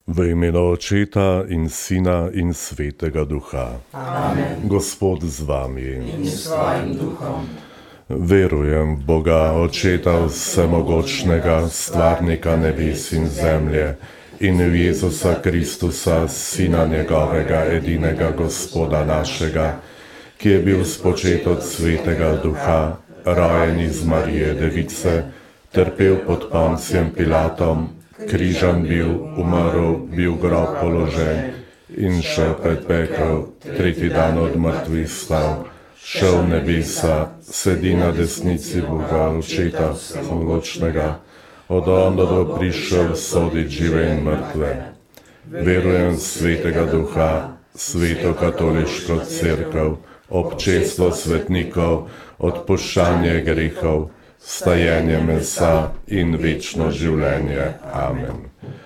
V imenu Očeta in Sina in Svetega Duha. Amen. Gospod z vami. In s tvojim duhom. Verujem v Boga, Očeta vsemogočnega, stvarnika nebes in zemlje, in v Jezusa Kristusa, Sina njegovega, edinega Gospoda našega, ki je bil spočet od Svetega Duha, rojen iz Marije Device, trpel pod Poncijem Pilatom, križan bil, umrl, bil v grob položen in šel pred pekel, tretji dan od mrtvih vstal, šel v nebesa, sedi na desnici Boga, Očeta vsemogočnega, od onda bo prišel sodit žive in mrtve. Verujem v Svetega Duha, Sveto katoliško cerkev, občestvo svetnikov, odpuščanje grehov, vstajenje mesa in večno življenje. Amen.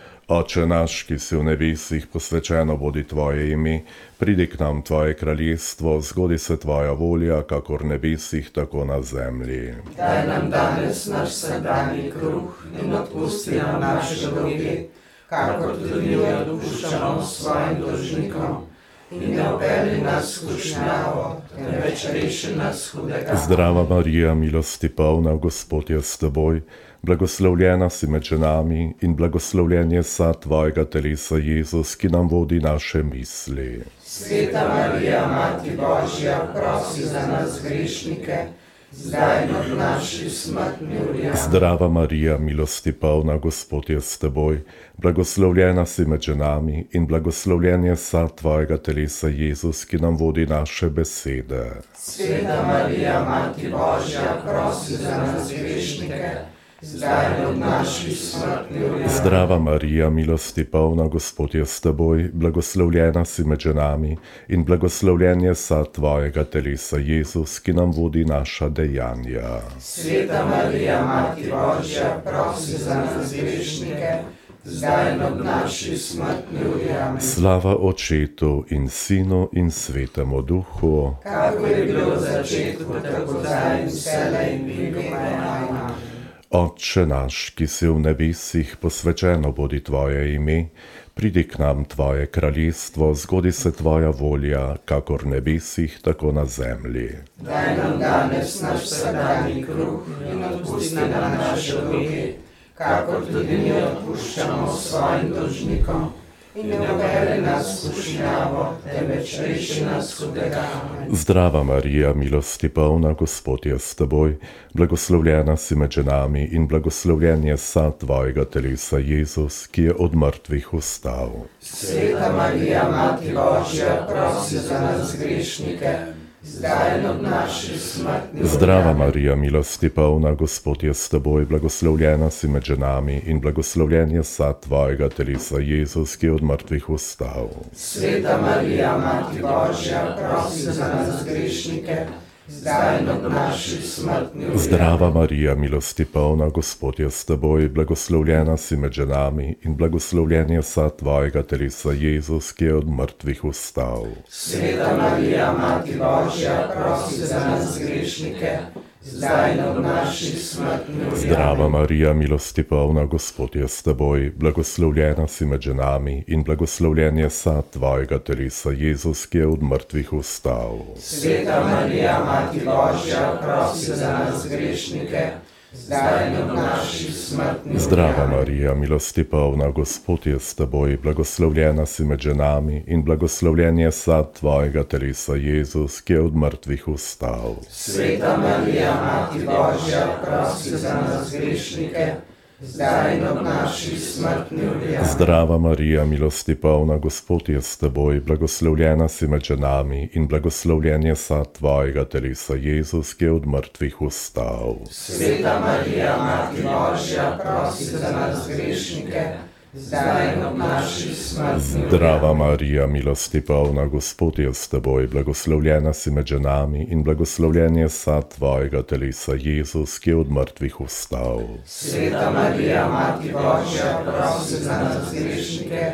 Oče naš, ki si v nebesih, posvečeno bodi tvoje ime, pridi k nam tvoje kraljestvo, zgodi se tvoja volja, kakor v nebesih, tako na zemlji. Daj nam danes naš vsakdanji kruh in odpusti nam naše dolge, kakor tudi mi odpuščamo svojim dolžnikom. In ne vpelji nas v skušnjavo, temveč reši nas hudega. Zdrava Marija, milosti polna, Gospod je s teboj, blagoslovljena si med ženami in blagoslovljen je sad tvojega telesa, Jezus, ki nam vodi naše misli. Sveta Marija, Mati Božja, prosi za nas grešnike, zdaj in od naši smrtni uri. Zdrava Marija, milosti polna, Gospod je s teboj, blagoslovljena si med ženami in blagoslovljen je sad tvojega telesa, Jezus, ki nam vodi naše besede. Sveta Marija, Mati Božja, prosi za nas grešnike, zdaj in od naši smrtni uri. Zdrava Marija, milosti polna, Gospod je s teboj, blagoslovljena si med ženami in blagoslovljen je sad tvojega telesa, Jezus, ki nam vodi naša dejanja. Sveta Marija, Mati Božja, prosi za nas grešnike, zdaj in od naši smrtni uri. Amen. Slava Očetu in Sinu in Svetemu Duhu, Kakor je bilo v začetku, tako zdaj in vselej in vedno. Amen. Otče naš, ki si v nebesih, posvečeno bodi tvoje ime, pridi k nam tvoje kraljestvo, zgodi se tvoja volja, kakor v nebesih, tako na zemlji. Daj nam danes naš vsakdanji kruh in odpusti nam naše dolge, kakor tudi mi odpuščamo svojim dolžnikom. In ne vpelji nas v skušnjavo, temveč reši nas hudega. Amen. Zdrava Marija, milosti polna, Gospod je s teboj, blagoslovljena si med ženami in blagoslovljen je sad tvojega telesa, Jezus, ki je od mrtvih vstal. Sveta Marija, Mati Božja, prosi za nas grešnike, zdaj in od naši smrtni uri. Zdrava Marija, milosti polna, Gospod je s teboj, blagoslovljena si med ženami in blagoslovljen je sad tvojega telesa, Jezus, ki je od mrtvih vstal. Sveta Marija, Mati Božja, prosi za nas grešnike, zdaj in od naši smrtni uri. Zdrava Marija, milosti polna, Gospod je s teboj, blagoslovljena si med ženami in blagoslovljen je sad tvojega telesa, Jezus, ki je od mrtvih vstal. Sveta Marija, Mati Božja, prosi za nas grešnike, zdaj in od naši smrtni uri. Zdrava Marija, milosti polna, Gospod je s teboj, blagoslovljena si med ženami in blagoslovljen je sad tvojega telesa, Jezus, ki je od mrtvih vstal. Sveta Marija, Mati Božja, prosi za nas grešnike, zdaj in od naši smrtni uri. Zdrava Marija, milosti polna, Gospod je s teboj, blagoslovljena si med ženami in blagoslovljen je sad tvojega telesa, Jezus, ki je od mrtvih vstal. Sveta Marija, Mati Božja, prosi za nas grešnike, zdaj in od naši smrtni uri. Zdrava Marija, milosti polna, Gospod je s teboj, blagoslovljena si med ženami in blagoslovljen je sad tvojega telesa, Jezus, ki je od mrtvih vstal. Sveta Marija, Mati Božja, prosi za nas grešnike, zdaj in od naši smrtni uri. Zdrava Marija, milosti polna, Gospod je s teboj, blagoslovljena si med ženami in blagoslovljen je sad tvojega telesa, Jezus, ki je od mrtvih vstal. Sveta Marija, Mati Božja, prosi za nas grešnike,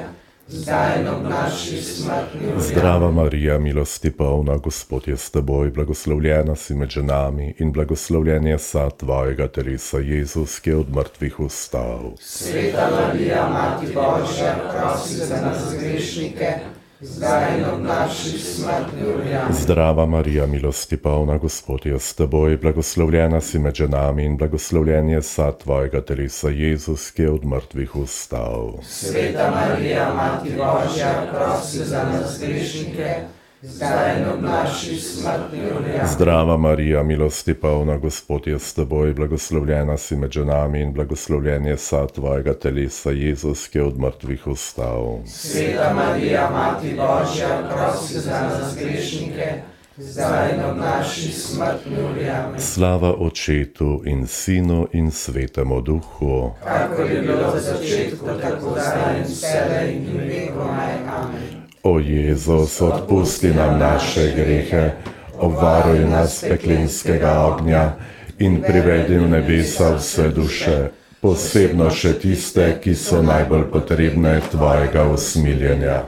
zdaj in ob naši smrtni uri. Zdrava Marija, milosti polna, Gospod je s teboj, blagoslovljena si med ženami in blagoslovljen je sad tvojega telesa, Jezus, ki je od mrtvih vstal. Sveta Marija, Mati Božja, prosi za nas grešnike, zdaj in ob naši smrtni uri. Zdrava Marija, milosti polna, Gospod je s teboj, blagoslovljena si med ženami in blagoslovljen je sad tvojega telesa, Jezus, ki je od mrtvih vstal. Sveta Marija, Mati Božja, prosi za nas grešnike, zdaj in ob naši smrtni uri. Zdrava Marija, milosti polna, Gospod je s teboj, blagoslovljena si med ženami in blagoslovljen je sad tvojega telesa, Jezus, ki je od mrtvih vstal. Sveta Marija, Mati Božja, prosi za nas grešnike, zdaj in ob naši smrtni uri. Slava Očetu in Sinu in Svetemu Duhu, kakor je bilo v začetku, tako zdaj in vselej in vekomaj. Amen. O Jezus, odpusti nam naše grehe, obvaruj nas peklinskega ognja in privedi v nebesa vse duše, posebno še tiste, ki so najbolj potrebne tvojega usmiljenja.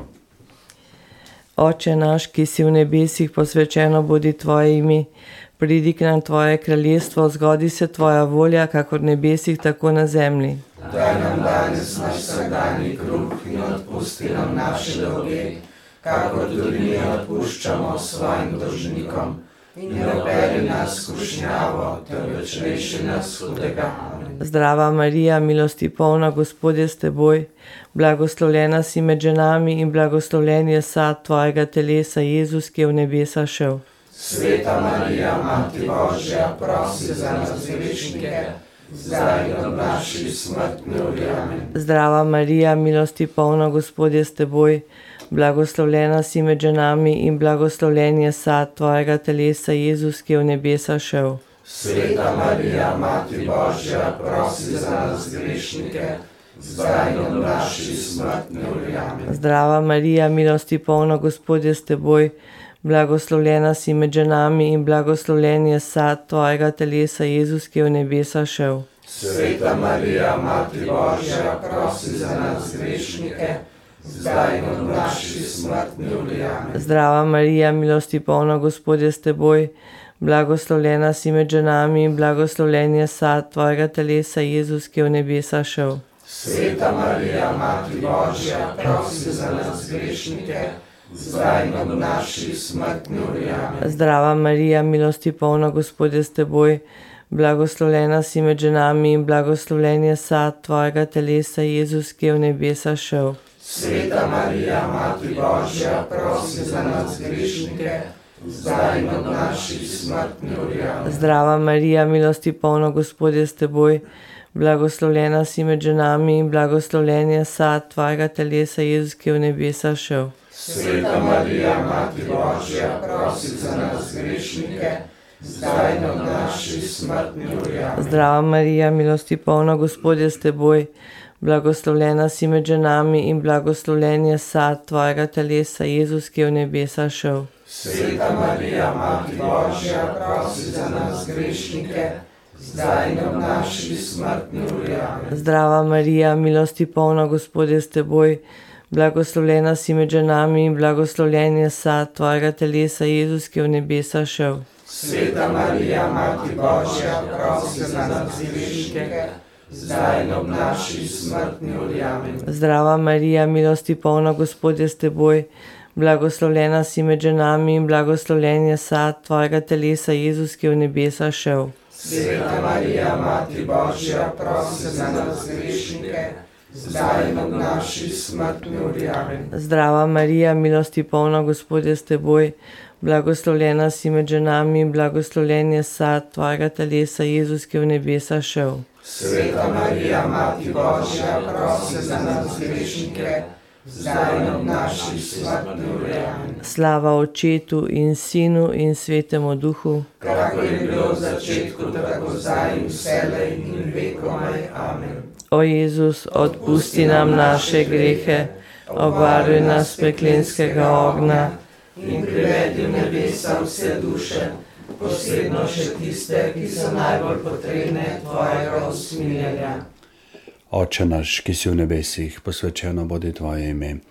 Oče naš, ki si v nebesih, posvečeno bodi tvoje ime, pridi k nam tvoje kraljestvo, zgodi se tvoja volja, kakor v nebesih, tako na zemlji. Daj nam danes naš vsakdanji kruh in odpusti nam naše dolge, kakor tudi mi odpuščamo svojim dolžnikom. In ne vpelji nas v skušnjavo, temveč reši nas hudega. Zdrava Marija, milosti polna, Gospod je s teboj, blagoslovljena si med ženami in blagoslovljen je sad tvojega telesa, Jezus, ki je v nebesa šel. Sveta Marija, Mati Božja, prosi za nas grešnike, zdaj in ob naši smrtni uri. Amen. Zdrava Marija, milosti polna, Gospod je s teboj, blagoslovljena si med ženami in blagoslovljen je sad tvojega telesa, Jezus, ki je v nebesa šel. Sveta Marija, Mati Božja, prosi za nas grešnike, zdaj in ob naši smrtni uri. Amen. Zdrava Marija, milosti polna, Gospod je s teboj, blagoslovljena si med ženami in blagoslovljen je sad tvojega telesa, Jezus, ki je v nebesa šel. Sveta Marija, Mati Božja, prosi za nas grešnike, zdaj in ob naši smrtni uri. Amen. Zdrava Marija, milosti polna, Gospod je s teboj, blagoslovljena si med ženami in blagoslovljen je sad tvojega telesa, Jezus, ki je v nebesa šel. Sveta Marija, Mati Božja, prosi za nas grešnike, zdaj in ob naši smrtni uri. Amen. Zdrava Marija, milosti polna, Gospod je s teboj, blagoslovljena si med ženami in blagoslovljen je sad tvojega telesa, Jezus, ki je v nebesa šel. Sveta Marija, Mati Božja, prosi za nas grešnike, zdaj in ob naši smrtni uri. Amen. Zdrava Marija, milosti polna, Gospod je s teboj, blagoslovljena si med ženami in blagoslovljen je sad tvojega telesa, Jezus, ki je v nebesa šel. Sveta Marija, Mati Božja, prosi za nas grešnike, zdaj in ob naši smrtni uri. Amen. Zdrava Marija, milosti polna, Gospod je s teboj, blagoslovljena si med ženami in blagoslovljen je sad tvojega telesa, Jezus, ki je v nebesa šel. Sveta Marija, Mati Božja, prosi za nas grešnike, zdaj in ob naši smrtni uri. Amen. Zdrava Marija, milosti polna, Gospod je s teboj, blagoslovljena si med ženami in blagoslovljen je sad tvojega telesa, Jezus, ki je v nebesa šel. Sveta Marija, Mati Božja, prosi za nas grešnike, zdaj in ob naši smrtni uri. Amen. Zdrava Marija, milosti polna, Gospod je s teboj, blagoslovljena si med ženami in blagoslovljen je sad tvojega telesa, Jezus, ki je v nebesa šel. Sveta Marija, Mati Božja, prosi za nas grešnike, zdaj in ob naši smrtni uri. Amen. Zdrava Marija, milosti polna, Gospod je s teboj, blagoslovljena si med ženami in blagoslovljen je sad tvojega telesa, Jezus, ki je v nebesa šel. Sveta Marija, Mati Božja, prosi za nas grešnike, zdaj in ob naši smrtni uri. Amen. Slava Očetu in Sinu in Svetemu Duhu, kakor je bilo v začetku, tako zdaj in vselej in vekomaj. Amen. O Jezus, odpusti nam naše grehe, obvaruj nas peklenskega ognja in privedi v nebesa vse duše, posebno še tiste, ki so najbolj potrebne tvojega usmiljenja. Oče naš, ki si v nebesih, posvečeno bodi tvoje ime.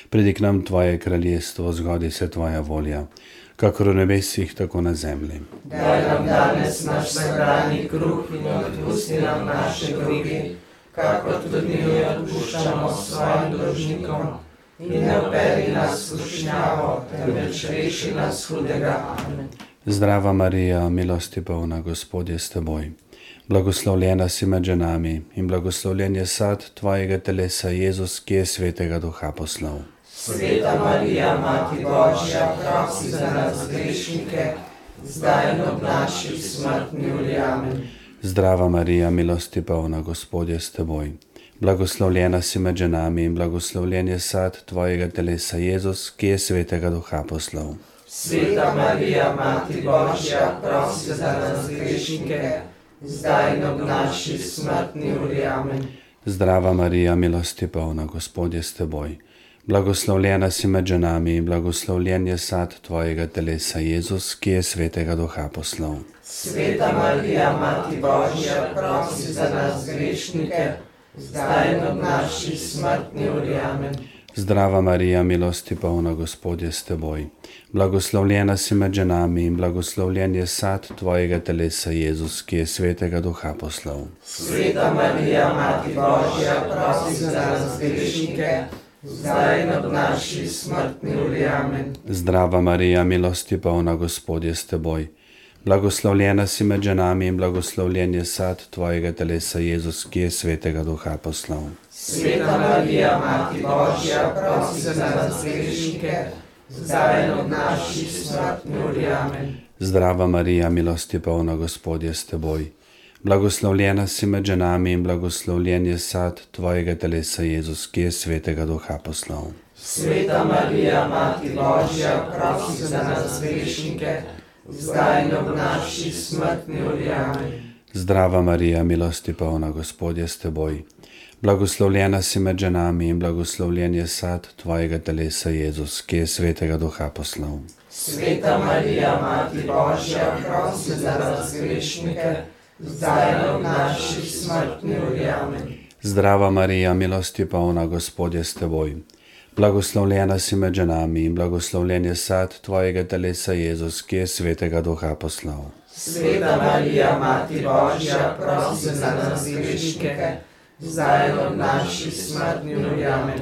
Pridi k nam tvoje kraljestvo, zgodi se tvoja volja, kakor v nebesih, tako na zemlji. Daj nam danes naš vsakdanji kruh in odpusti nam naše grehe, kakor tudi mi odpuščamo svojim dolžnikom. In ne vpelji nas v skušnjavo, temveč reši nas hudega. Amen. Zdrava Marija, milosti polna, Gospod je s teboj. Blagoslovljena si med ženami in blagoslovljen je sad tvojega telesa, Jezus, ki je svetega duha poslal. Sveta Marija, Mati Božja, prosi za nas grešnike, zdaj in ob naši smrtni uri. Amen. Zdrava Marija, milosti polna, Gospod je s teboj. Blagoslovljena si med ženami in blagoslovljen je sad tvojega telesa, Jezus, ki je svetega duha poslal. Sveta Marija, Mati Božja, prosi za nas grešnike, zdaj in ob naši smrtni uri. Amen. Zdrava Marija, milosti polna, Gospod je s teboj. Blagoslovljena si med ženami in blagoslovljen je sad tvojega telesa, Jezus, ki je svetega duha poslal. Sveta Marija, Mati Božja, prosi za nas grešnike, zdaj in ob naši smrtni uri. Amen. Zdrava Marija, milosti polna, Gospod je s teboj. Blagoslovljena si med ženami in blagoslovljen je sad tvojega telesa, Jezus, ki je svetega duha poslal. Sveta Marija, Mati Božja, prosi za nas grešnike, zdaj in ob naši smrtni uri. Amen. Zdrava Marija, milosti polna, Gospod je s teboj. Blagoslovljena si med ženami in blagoslovljen je sad tvojega telesa, Jezus, ki je svetega duha poslal. Sveta Marija, Mati Božja, prosi za nas grešnike, zdaj in ob naši smrtni uri. Amen. Zdrava Marija, milosti polna, Gospod je s teboj. Blagoslovljena si med ženami in blagoslovljen je sad tvojega telesa, Jezus, ki je svetega duha poslal. Sveta Marija, Mati Božja, prosi za nas grešnike, zdaj in ob naši smrtni uri. Amen. Zdrava Marija, milosti polna, Gospod je s teboj. Blagoslovljena si med ženami in blagoslovljen je sad tvojega telesa, Jezus, ki je svetega duha poslal. Sveta Marija, Mati Božja, prosi za nas grešnike, zdaj in ob naši smrtni uri. Amen. Zdrava Marija, milosti polna, Gospod je s teboj. Blagoslovljena si med ženami in blagoslovljen je sad tvojega telesa, Jezus, ki je svetega duha poslal. Sveta Marija, Mati Božja, prosi za nas grešnike, zdaj in ob naši smrtni uri. Amen.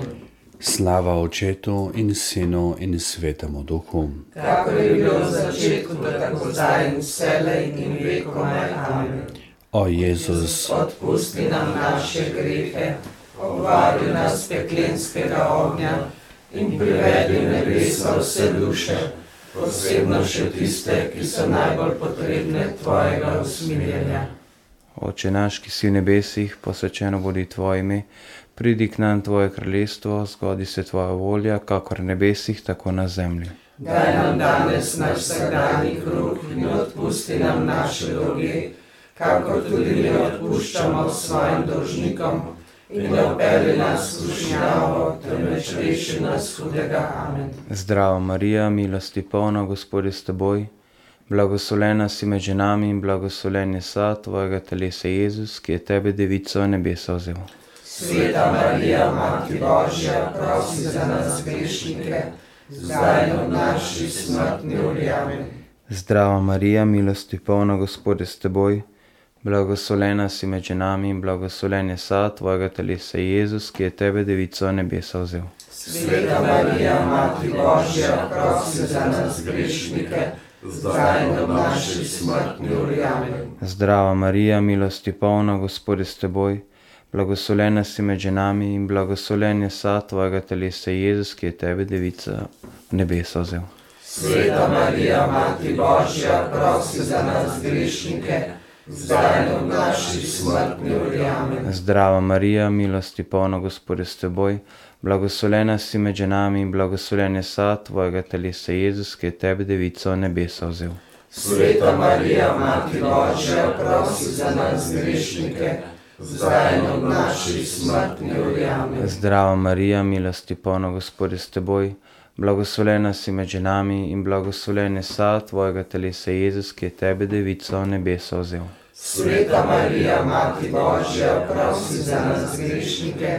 Slava Očetu in Sinu in Svetemu Duhu. Kakor je bilo v začetku, tako zdaj in vselej in vekomaj. Amen. O Jezus, odpusti nam naše grehe, obvari nas peklenskega ognja in privedi v nebesa vse duše, posebno še tiste, ki so najbolj potrebne tvojega usmiljenja. Oče naš, ki si v nebesih, posvečeno bodi tvoje ime, pridi k nam tvoje kraljestvo, zgodi se tvoja volja, kakor v nebesih, tako na zemlji. Daj nam danes naš vsakdanji kruh in odpusti nam naše dolge, kakor tudi mi odpuščamo svojim dolžnikom, in ne vpelji nas v skušnjavo, temveč reši nas hudega. Amen. Zdrava Marija, milosti polna, Gospod je s teboj. Blagoslovljena si med ženami in blagoslovljen je sad tvojega telesa, Jezus, ki je tebe, devico, v nebesa vzel. Sveta Marija, Mati Božja, prosi za nas grešnike, zdaj in ob naši smrtni uri. Amen. Zdrava Marija, milosti polna, Gospod je s teboj. Blagoslovljena si med ženami in blagoslovljen je sad tvojega telesa, Jezus, ki je tebe, devico, v nebesa vzel. Sveta Marija, Mati Božja, prosi za nas grešnike, zdaj in ob naši smrtni uri. Amen. Zdrava Marija, milosti polna, Gospod je s teboj. Blagoslovljena si med ženami in blagoslovljen je sad tvojega telesa, Jezus, ki je tebe, devica, v nebesa vzel. Sveta Marija, Mati Božja, prosi za nas grešnike, zdaj in ob naši smrtni uri. Amen. Zdrava Marija, milosti polna, Gospod je s teboj. Blagoslovljena si med ženami in blagoslovljen je sad tvojega telesa, Jezus, ki je tebe, devico, v nebesa vzel. Sveta Marija, Mati Božja, prosi za nas grešnike, zdaj in ob naši smrtni uri. Amen. Zdrava Marija, milosti polna, Gospod je s teboj. Blagoslovljena si med ženami in blagoslovljen je sad tvojega telesa, Jezus, ki je tebe, devico, v nebesa vzel. Sveta Marija, Mati Božja, prosi za nas grešnike,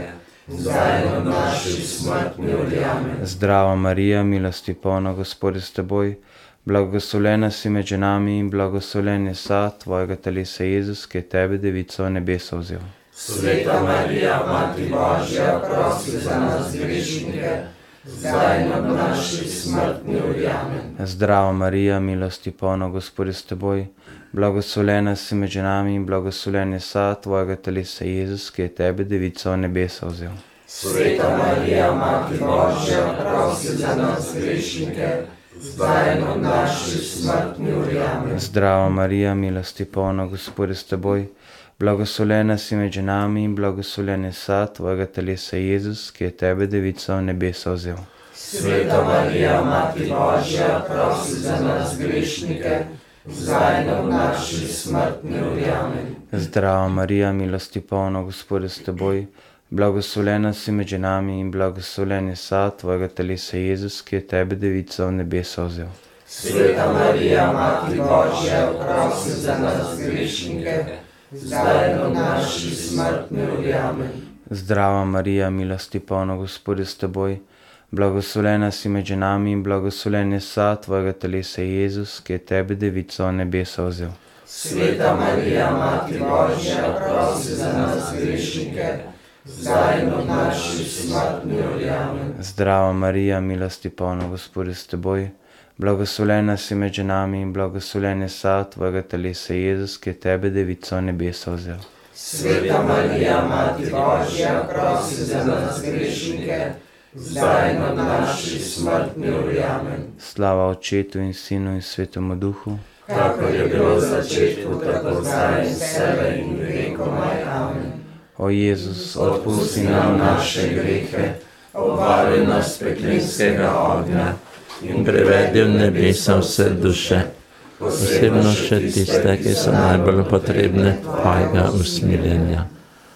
zdaj in ob naši smrtni uri. Amen. Zdrava Marija, milosti polna, Gospod je s teboj, blagoslovljena si med ženami in blagoslovljen je sad tvojega telesa Jezus, ki je tebe devico v nebesa vzel. Sveta Marija, Mati Božja, prosi za nas grešnike, zdaj in ob naši smrtni uri. Amen. Zdrava Marija, milosti polna, Gospod je s teboj, blagoslovljena si med ženami in blagoslovljen je sad tvojega telesa Jezus, ki je tebe devico v nebesa vzel. Sveta Marija, Mati Božja, prosi za nas grešnike, zdaj in ob naši smrtni uri. Amen. Zdrava Marija, milosti polna, Gospod je s teboj, blagoslovljena si med ženami in blagoslovljen je sad tvojega telesa Jezus, ki je tebe devico v nebesa vzel. Sveta Marija, Mati Božja, prosi za nas grešnike, zdaj in ob naši smrtni uri. Amen. Zdrava Marija, milosti polna, Gospod je s teboj, blagoslovljena si med ženami in blagoslovljen je sad tvojega telesa Jezus, ki je tebe devico v nebesa vzel. Sveta Marija, Mati Božja, prosi za nas grešnike, zdaj in ob naši smrtni uri. Amen. Zdrava Marija, milosti polna, Gospod je s teboj, blagoslovljena si med ženami in blagoslovljen je sad tvojega telesa Jezus, ki je tebe devico v nebesa vzel. Sveta Marija, Mati Božja, prosi za nas grešnike, zdaj in ob naši smrtni uri. Amen. Zdrava Marija, milosti polna, Gospod je s teboj, blagoslovljena si med ženami in blagoslovljen je sad tvojega telesa Jezus, ki je tebe devico v nebesa vzel. Sveta Marija, Mati Božja, prosi za nas grešnike, zdaj in ob naši smrtni uri. Amen. Slava Očetu in Sinu in Svetemu Duhu, kakor je bilo v začetku, tako zdaj in vselej in vekomaj. Amen. o Jezus, Odpusti nam naše grehe, obvari nas peklinskega ognja in privedi v nebesa vse duše, posebno še tiste, ki so najbolj potrebne tvojega usmiljenja.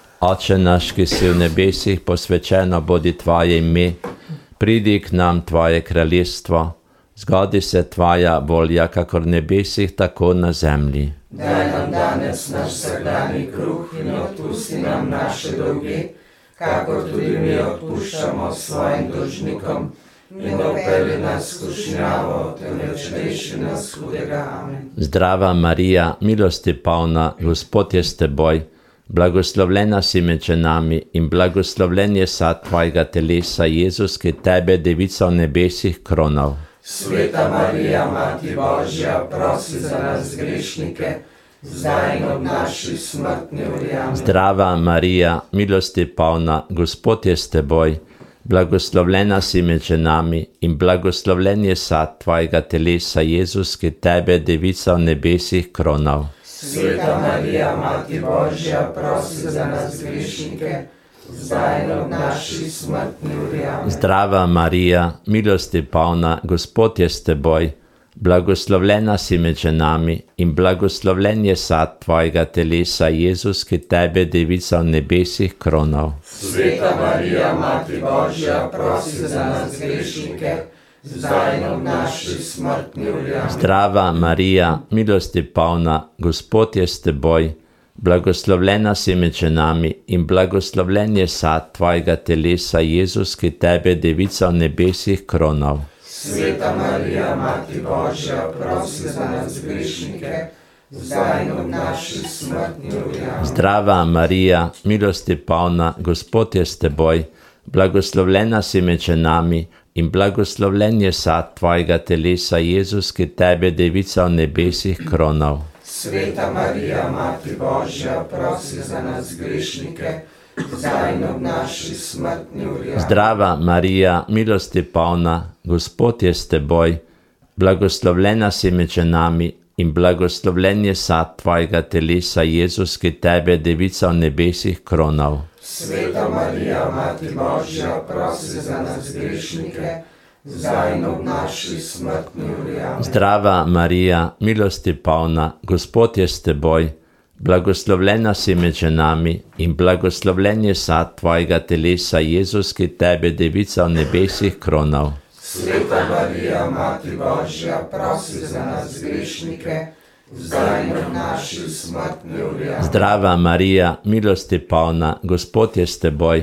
Oče naš, ki si v nebesih, posvečeno bodi tvoje ime, pridi k nam tvoje kraljestvo, zgodi se tvoja volja, kakor v nebesih, tako na zemlji. Daj nam danes naš vsakdanji kruh in odpusti nam naše dolge, kakor tudi mi odpuščamo svojim dolžnikom, in dopelji nas v skušnjavo, temveč reši nas hudega. Amen. Zdrava Marija, milosti polna, Gospod je s teboj, blagoslovljena si med ženami in blagoslovljen je sad tvojega telesa Jezus, ki tebe devico v nebesih kronal. Sveta Marija, Mati Božja, prosi za nas grešnike, zdaj in ob naši smrtni uri. Amen. Zdrava Marija, milosti polna, Gospod je s teboj, blagoslovljena si med ženami in blagoslovljen je sad tvojega telesa Jezus, ki tebe devica v nebesih kronal. Sveta Marija, Mati Božja, prosi za nas grešnike, zdaj in ob naši smrtni uri. Amen. Zdrava Marija, milosti polna, Gospod je s teboj, blagoslovljena si med ženami in blagoslovljen je sad tvojega telesa Jezus, ki tebe devica v nebesih kronal. Sveta Marija, Mati Božja, prosi za nas grešnike, zdaj in ob naši smrtni uri. Amen. Zdrava Marija, milosti polna, Gospod je s teboj, blagoslovljena si med ženami in blagoslovljen je sad tvojega telesa Jezus, ki tebe devica v nebesih kronal. Sveta Marija, Mati Božja, prosi za nas grešnike, zdaj in ob naši smrtni uri. Amen. Zdrava Marija, milosti polna, Gospod je s teboj, blagoslovljena si med ženami in blagoslovljen je sad tvojega telesa Jezus, ki tebe devica v nebesih kronal. Sveta Marija, Mati Božja, prosi za nas grešnike, zdaj in ob naši smrtni uri. Amen. Zdrava Marija, milosti polna, Gospod je s teboj, blagoslovljena si med ženami in blagoslovljen je sad tvojega telesa Jezus, ki tebe devica v nebesih kronal. Sveta Marija, Mati Božja, prosi za nas grešnike, zdaj in ob naši smrtni uri. Amen. Zdrava Marija, milosti polna, Gospod je s teboj, blagoslovljena si med ženami in blagoslovljen je sad tvojega telesa Jezus, ki tebe devica v nebesih kronal. Sveta Marija, Mati Božja, prosi za nas grešnike, zdaj in ob naši smrtni uri. Amen. Zdrava Marija, milosti polna, Gospod je s teboj,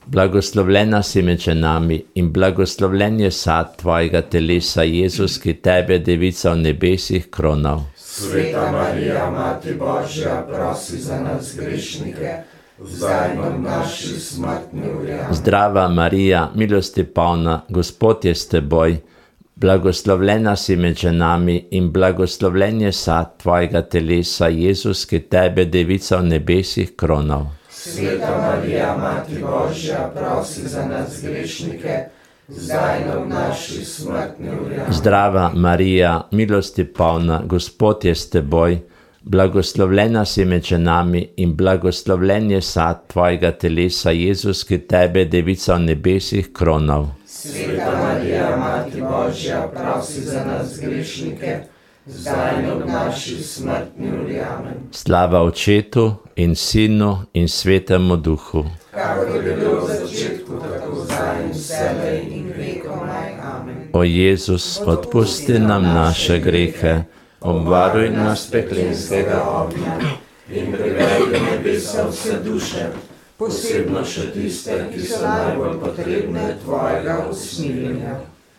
Blagoslovljena si med ženami in blagoslovljen je sad tvojega telesa, Jezus, ki tebe, devica v nebesih, kronal. Sveta Marija, Mati Božja, prosi za nas grešnike, zdaj in ob naši smrtni uri. Amen. Zdrava Marija, milosti polna, Gospod je s teboj, blagoslovljena si med ženami in blagoslovljen je sad tvojega telesa, Jezus, ki tebe, devica v nebesih, kronal. Sveta Marija, Mati Božja, prosi za nas grešnike, zdaj in ob naši smrtni uri. Amen. Zdrava Marija, milosti polna, Gospod je s teboj, blagoslovljena si med ženami in blagoslovljen je sad tvojega telesa, Jezus, ki tebe, devica v nebesih, kronal. Sveta Marija, Mati Božja, prosi za nas grešnike, zdaj in ob naši smrtni uri. Amen. Slava Očetu in Sinu in Svetemu Duhu. Kakor je bilo v začetku, tako zdaj in vselej in vekomaj. Amen. O Jezus, odpusti nam naše grehe, obvaruj nas Peklenskega ognja in privedi nebesa vse duše, posebno še tiste, ki so najbolj potrebne tvojega usmiljenja.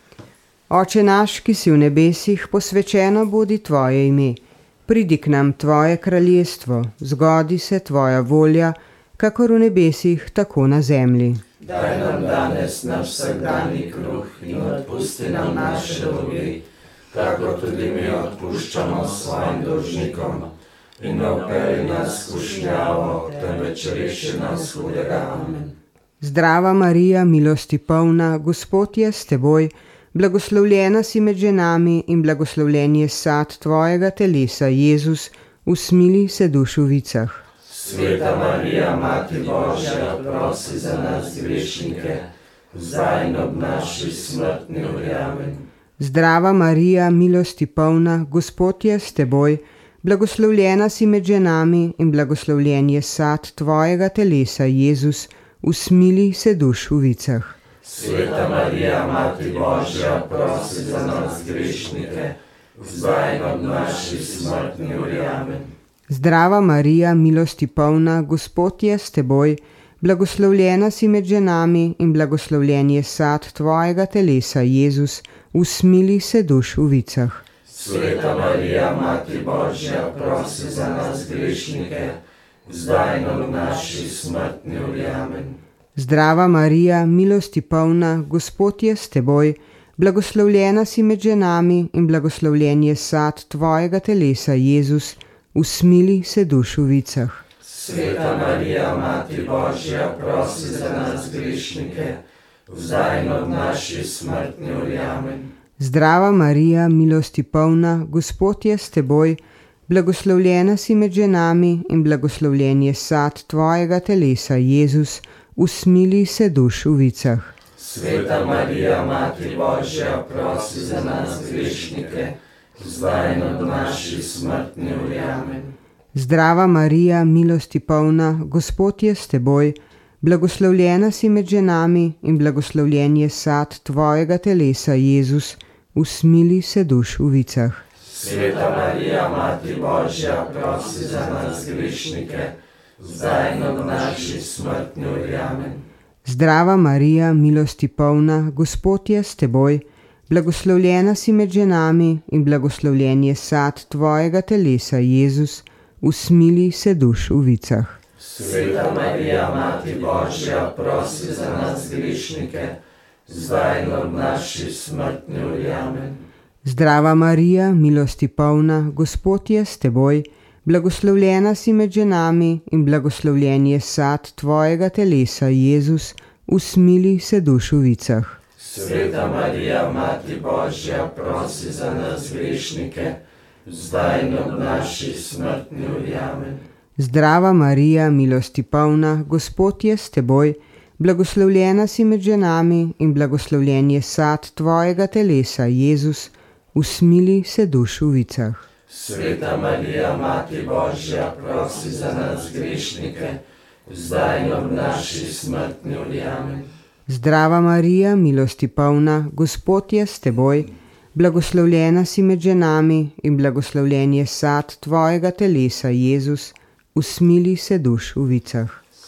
Oče naš, ki si v nebesih, posvečeno bodi tvoje ime. Pridi k nam tvoje kraljestvo, zgodi se tvoja volja, kakor v nebesih, tako na zemlji. Daj nam danes naš vsakdanji kruh in odpusti nam naše dolge, kakor tudi mi odpuščamo svojim dolžnikom. In ne vpelji nas v skušnjavo, temveč reši nas hudega. Amen. Zdrava Marija, milosti polna, Gospod je s teboj, blagoslovljena si med ženami in blagoslovljen je sad tvojega telesa, Jezus, usmili se duš v vicah. Sveta Marija, Mati Božja, prosi za nas grešnike, zdaj in ob naši smrtni uri. Amen. Zdrava Marija, milosti polna, Gospod je s teboj, blagoslovljena si med ženami in blagoslovljen je sad tvojega telesa, Jezus, usmili se duš v vicah. Sveta Marija, Mati Božja, prosi za nas grešnike, zdaj in ob naši smrtni uri. Amen. Zdrava Marija, milosti polna, Gospod je s teboj, blagoslovljena si med ženami in blagoslovljen je sad tvojega telesa, Jezus, usmili se duš v vicah. Sveta Marija, Mati Božja, prosi za nas grešnike, zdaj in ob naši smrtni uri. Amen. Zdrava Marija, milosti polna, Gospod je s teboj, blagoslovljena si med ženami in blagoslovljen je sad tvojega telesa, Jezus, usmili se duš v vicah. Sveta Marija, Mati Božja, prosi za nas grešnike, zdaj in ob naši smrtni uri. Amen. Zdrava Marija, milosti polna, Gospod je s teboj, blagoslovljena si med ženami in blagoslovljen je sad tvojega telesa, Jezus, usmili se duš v vicah. Sveta Marija, Mati Božja, prosi za nas grešnike, zdaj in ob naši smrtni uri. Amen. Zdrava Marija, milosti polna, Gospod je s teboj, blagoslovljena si med ženami in blagoslovljen je sad tvojega telesa, Jezus, usmili se duš v vicah. Sveta Marija, Mati Božja, prosi za nas grešnike, zdaj in ob naši smrtni uri. Amen. Zdrava Marija, milosti polna, Gospod je s teboj, blagoslovljena si med ženami in blagoslovljen je sad tvojega telesa, Jezus, usmili se duš v vicah. Sveta Marija, Mati Božja, prosi za nas grešnike, zdaj in ob naši smrtni uri. Amen. Zdrava Marija, milosti polna, Gospod je s teboj, blagoslovljena si med ženami in blagoslovljen je sad tvojega telesa, Jezus, usmili se duš v vicah. Sveta Marija, Mati Božja, prosi za nas grešnike, zdaj in ob naši smrtni uri. Amen. Zdrava Marija, milosti polna, Gospod je s teboj, blagoslovljena si med ženami in blagoslovljen je sad tvojega telesa, Jezus, usmili se duš v vicah. Sveta Marija, Mati Božja, prosi za nas grešnike, zdaj in ob naši smrtni uri. Amen. Zdrava Marija, milosti polna, Gospod je s teboj, blagoslovljena si med ženami in blagoslovljen je sad tvojega telesa, Jezus, usmili se duš v vicah.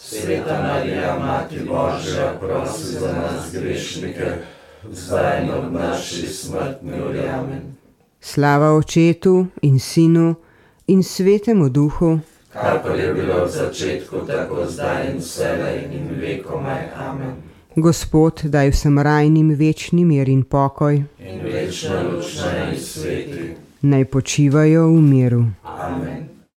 Sveta Marija, Mati Božja, prosi za nas grešnike, zdaj in ob naši smrtni uri. Amen. Slava Očetu in Sinu in Svetemu Duhu, kakor je bilo v začetku, tako zdaj in vselej in vekomaj. Amen. Gospod, daj vsem rajnim večni mir in pokoj. In večna luč naj jih sveti. Naj počivajo v miru.